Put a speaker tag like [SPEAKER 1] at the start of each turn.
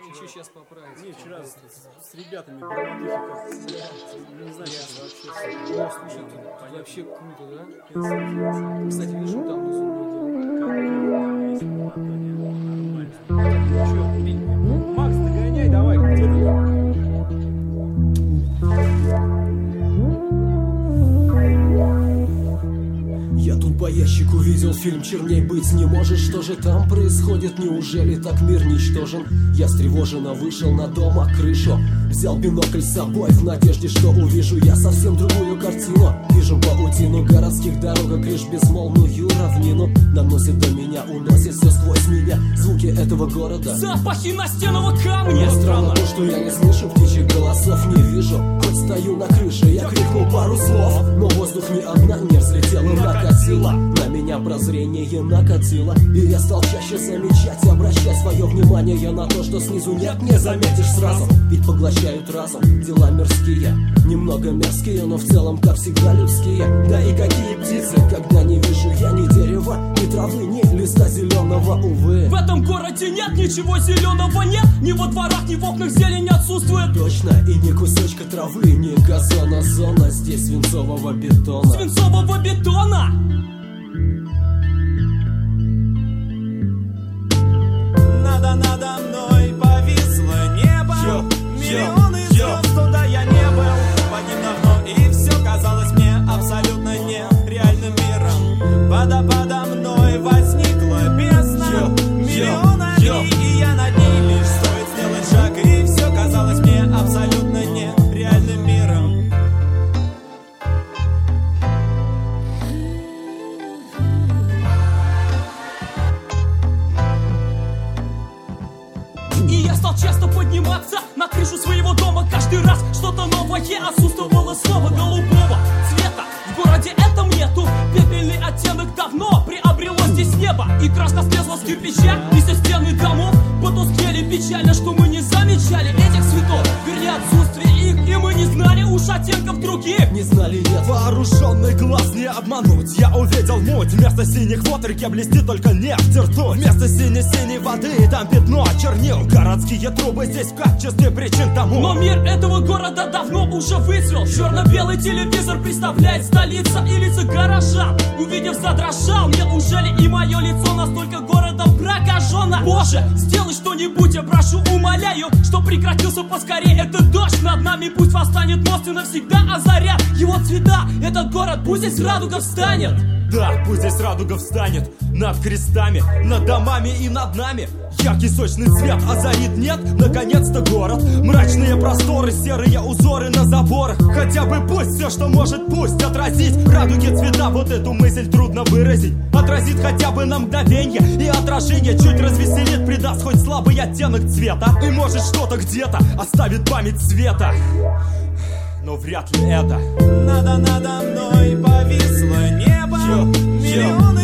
[SPEAKER 1] Ничего, сейчас поправить.
[SPEAKER 2] Не, вчера с ребятами не знаю, что вообще.
[SPEAKER 1] О, слушай, тут вообще круто, да? Кстати, вижу, там внизу
[SPEAKER 2] много. Макс, догоняй, давай, где ты?
[SPEAKER 3] Я тут по ящику видел фильм «Черней быть не может». Что же там происходит? Неужели так мир ничтожен? Я встревоженно вышел на дом, а крышу взял бинокль с собой в надежде, что увижу я совсем другую картину. Вижу паутину городских дорог, крыш безмолвную равнину. Наносит до меня, уносит все сквозь меня звуки этого города.
[SPEAKER 1] Запахи настенного камня.
[SPEAKER 3] Но странно то, что я не слышу птичьих голосов, не вижу. Хоть стою на крыше, я крикнул пару слов, но воздух ни одна не взлетела, накатила. На меня прозрение накатило, и я стал чаще замечать, обращать свое внимание на то, что снизу нет, не заметишь сразу. Ведь поглощают разум дела мирские, немного мерзкие, но в целом, как всегда, людские. Да и какие птицы, когда не вижу я ни дерева, ни травы, ни листа зеленого, увы.
[SPEAKER 1] В этом городе нет ничего зеленого, нет. Ни во дворах, ни в окнах зелень отсутствует.
[SPEAKER 3] Точно, и ни кусочка травы, ни газона, зона здесь свинцового бетона.
[SPEAKER 1] Свинцового бетона.
[SPEAKER 4] Надо мной повисло небо. Миллионы звезд, туда я не был. Под ним давно, и все казалось мне абсолютно нереальным миром. Подо мной возникла бездна. Миллион огней, и я над ней лишь стоит сделать шаг, и все казалось мне абсолютно нереальным миром.
[SPEAKER 1] И я стал часто подниматься на крышу своего дома. Каждый раз что-то новое, отсутствовало слово голубого цвета. В городе этом нету. Пепельный оттенок давно приобрело здесь небо. И краска слезла с кирпича, и со стены домов потускнели. Печально, что мы не замечали этих цветов, вернее отсутствие их. И мы не знали уж оттенков других.
[SPEAKER 3] Не знали, нет.
[SPEAKER 4] Вооруженный глаз не обмануть. Я увидел муть. Вместо синих вод реке блестит только нефть и ртуть. Вместо синей воды там пятно чернил. Городские трубы здесь в качестве причин тому.
[SPEAKER 1] Но мир этого города давно уже выцвел. Черно-белый телевизор представляет столица и лица горожан. Увидев, задрожал. Неужели и мое лицо настолько городом прокажено? Боже, сделай что-нибудь, я прошу, умоляю, что прекратился поскорее этот дождь над нами. Пусть восстанет мост и навсегда озарят его цвета. Этот город, пусть здесь радуга встанет.
[SPEAKER 4] Да, пусть здесь радуга встанет над крестами, над домами и над нами. Яркий сочный цвет озарит, нет, наконец-то город. Мрачные просторы, серые узоры на заборах. Хотя бы пусть все, что может, пусть отразить радуги цвета. Вот эту мысль трудно выразить. Отразит хотя бы на мгновенье, и отражение чуть развеселит, придаст хоть слабый оттенок цвета. И может что-то где-то оставит память цвета, но вряд ли это. Надо мной повисло небо. Миллионы